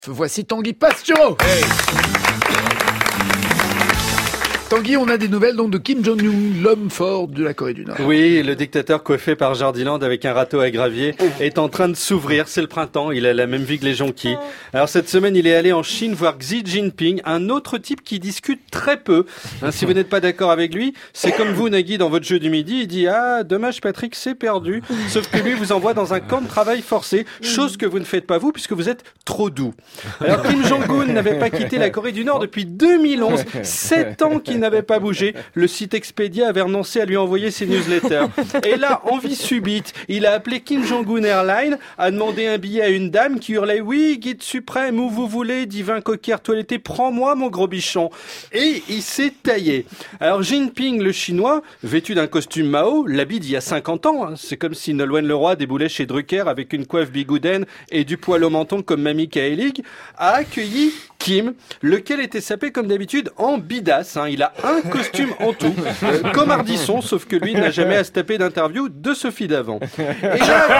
Voici Tanguy Passion. Hey. Tanguy, on a des nouvelles donc de Kim Jong-un, l'homme fort de la Corée du Nord. Oui, le dictateur coiffé par Jardiland avec un râteau à gravier est en train de s'ouvrir. C'est le printemps, il a la même vie que les jonquilles. Alors cette semaine, il est allé en Chine voir Xi Jinping, un autre type qui discute très peu. Si vous n'êtes pas d'accord avec lui, c'est comme vous, Nagui, dans votre jeu du midi, il dit « Ah, dommage Patrick, c'est perdu ». Sauf que lui vous envoie dans un camp de travail forcé, chose que vous ne faites pas vous puisque vous êtes trop doux. Alors Kim Jong-un n'avait pas quitté la Corée du Nord depuis 2011, 7 ans qu'il n'avait pas bougé. Le site Expedia avait renoncé à lui envoyer ses newsletters. Et là, envie subite, il a appelé Kim Jong-un Airlines, a demandé un billet à une dame qui hurlait « Oui, guide suprême, où vous voulez, divin coquillard toiletté, prends-moi mon gros bichon ». Et il s'est taillé. Alors Jinping, le chinois, vêtu d'un costume Mao, l'habit d'il y a 50 ans, c'est comme si Nolwenn Leroy déboulait chez Drucker avec une coiffe bigouden et du poil au menton comme Mamie Kaelig, a accueilli Kim, lequel était sapé comme d'habitude en bidasse. Il a un costume en tout, comme Ardisson, sauf que lui n'a jamais à se taper d'interview de Sophie Davant. Et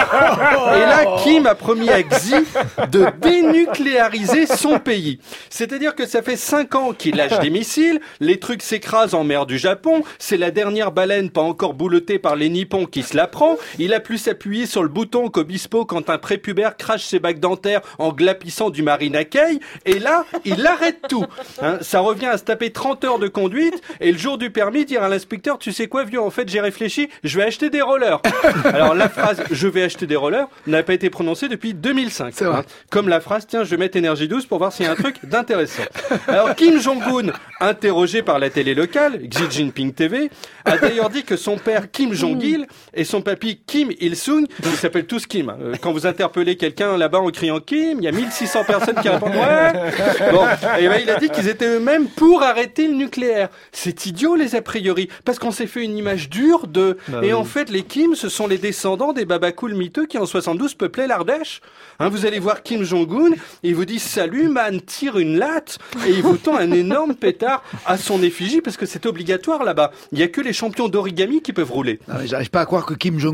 là, Kim a promis à Xi de dénucléariser son pays. C'est-à-dire que ça fait 5 ans qu'il lâche des missiles, les trucs s'écrasent en mer du Japon, c'est la dernière baleine pas encore boulottée par les Nippons qui se la prend, il a pu s'appuyer sur le bouton qu'Obispo quand un prépubère crache ses bacs dentaires en glapissant du Marina Cay, et là, il arrête tout. Ça revient à se taper 30 heures de conduite et le jour du permis dire à l'inspecteur, tu sais quoi vieux, en fait j'ai réfléchi, je vais acheter des rollers. Alors la phrase je vais acheter des rollers n'a pas été prononcée depuis 2005. Comme la phrase tiens je vais mettre énergie 12 pour voir s'il y a un truc d'intéressant. Alors Kim Jong-un, interrogé par la télé locale, Xi Jinping TV, a d'ailleurs dit que son père Kim Jong-il et son papy Kim Il-sung, ils s'appellent tous Kim. Quand vous interpellez quelqu'un là-bas en criant Kim, il y a 1600 personnes qui répondent ouais. Bon, et ben il a dit qu'ils étaient eux-mêmes pour arrêter le nucléaire. C'est idiot les a priori, parce qu'on s'est fait une image dure de... et en fait les Kim, ce sont les descendants des babacools miteux qui en 72 peuplaient l'Ardèche. Vous allez voir Kim Jong-un, il vous dit salut man, tire une latte, et il vous tend un énorme pétard à son effigie, parce que c'est obligatoire là-bas. Il y a que les champions d'origami qui peuvent rouler. J'arrive pas à croire que Kim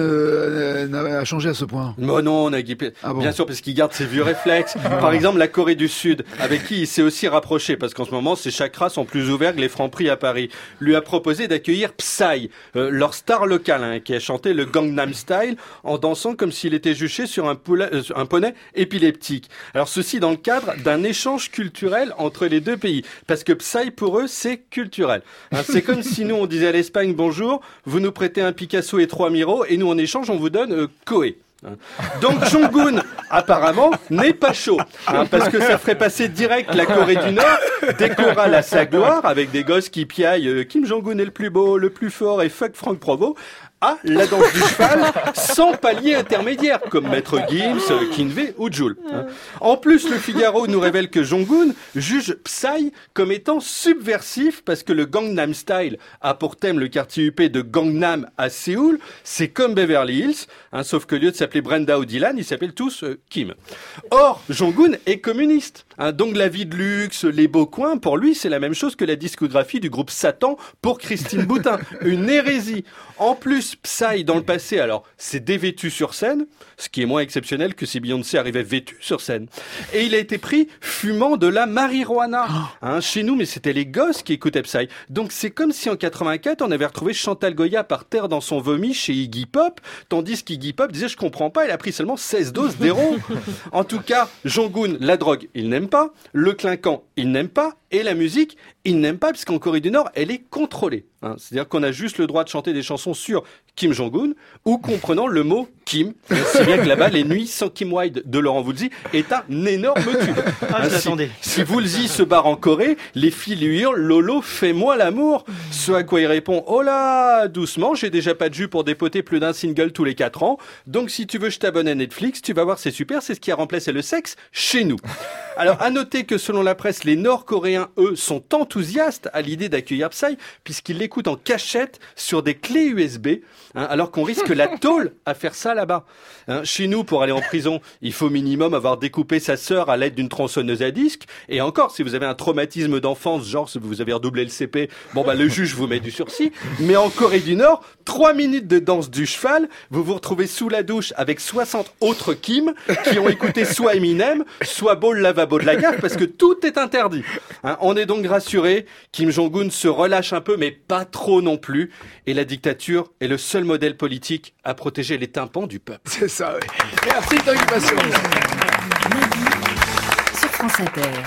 Jong-un a changé à ce point. Bon non, Nagui, bien sûr, parce qu'il garde ses vieux réflexes. Par exemple, la Corée du Sud, avec qui il s'est aussi rapproché, parce qu'en ce moment, ses chakras sont plus ouverts que les Franprix à Paris, lui a proposé d'accueillir Psy, leur star locale, qui a chanté le Gangnam Style en dansant comme s'il était juché sur un poney épileptique. Alors ceci dans le cadre d'un échange culturel entre les deux pays, parce que Psy pour eux c'est culturel. C'est comme si nous on disait à l'Espagne bonjour, vous nous prêtez un Picasso et 3 Miro et nous en échange on vous donne Koé. Donc Jong-un apparemment n'est pas chaud, parce que ça ferait passer direct la Corée du Nord des chorales à sa gloire avec des gosses qui piaillent Kim Jong-un est le plus beau, le plus fort et fuck Franck Provost à la danse du cheval sans palier intermédiaire comme Maître Gims, Kinvey ou Joule. En plus, le Figaro nous révèle que Jong-un juge Psy comme étant subversif parce que le Gangnam Style a pour thème le quartier UP de Gangnam à Séoul. C'est comme Beverly Hills, sauf que au lieu de s'appeler Brenda ou Dylan, ils s'appellent tous Kim. Or, Jong-un est communiste. Donc la vie de luxe, les beaux coins, pour lui, c'est la même chose que la discographie du groupe Satan pour Christine Boutin. Une hérésie. En plus, Psy, dans le passé, alors, c'est dévêtu sur scène, ce qui est moins exceptionnel que si Beyoncé arrivait vêtue sur scène. Et il a été pris fumant de la marijuana. Chez nous, mais c'était les gosses qui écoutaient Psy. Donc c'est comme si en 84, on avait retrouvé Chantal Goya par terre dans son vomi chez Iggy Pop, tandis qu'Iggy Pop disait, je comprends pas, il a pris seulement 16 doses d'héros. En tout cas, Jong-un, la drogue, il n'aime pas, le clinquant, il n'aime pas, et la musique, il n'aime pas, puisqu'en Corée du Nord, elle est contrôlée. C'est-à-dire qu'on a juste le droit de chanter des chansons sur Kim Jong-un ou comprenant le mot Kim. C'est bien que là-bas, Les Nuits sans Kim Wilde de Laurent Voulzy est un énorme tube. Si Voulzy se barre en Corée, les filles lui hurlent « Lolo, fais-moi l'amour !» Ce à quoi il répond « Oh là, doucement, j'ai déjà pas de jus pour dépoter plus d'un single tous les 4 ans. Donc si tu veux, je t'abonne à Netflix, tu vas voir, c'est super, c'est ce qui a remplacé le sexe chez nous. » Alors, à noter que selon la presse, les Nord-Coréens, eux, sont enthousiastes à l'idée d'accueillir Psy, puisqu'ils l'écoutent en cachette sur des clés USB, alors qu'on risque la tôle à faire ça là-bas. Chez nous, pour aller en prison, il faut minimum avoir découpé sa sœur à l'aide d'une tronçonneuse à disque. Et encore, si vous avez un traumatisme d'enfance, genre si vous avez redoublé le CP, le juge vous met du sursis. Mais en Corée du Nord, 3 minutes de danse du cheval, vous vous retrouvez sous la douche avec 60 autres Kim qui ont écouté soit Eminem, soit Ball Lavabo de la gaffe, parce que tout est interdit. On est donc rassurés, Kim Jong-un se relâche un peu, mais pas trop non plus. Et la dictature est le seul modèle politique à protéger les tympans du peuple. C'est ça, oui. Merci Tanguy Passion. Sur France Inter.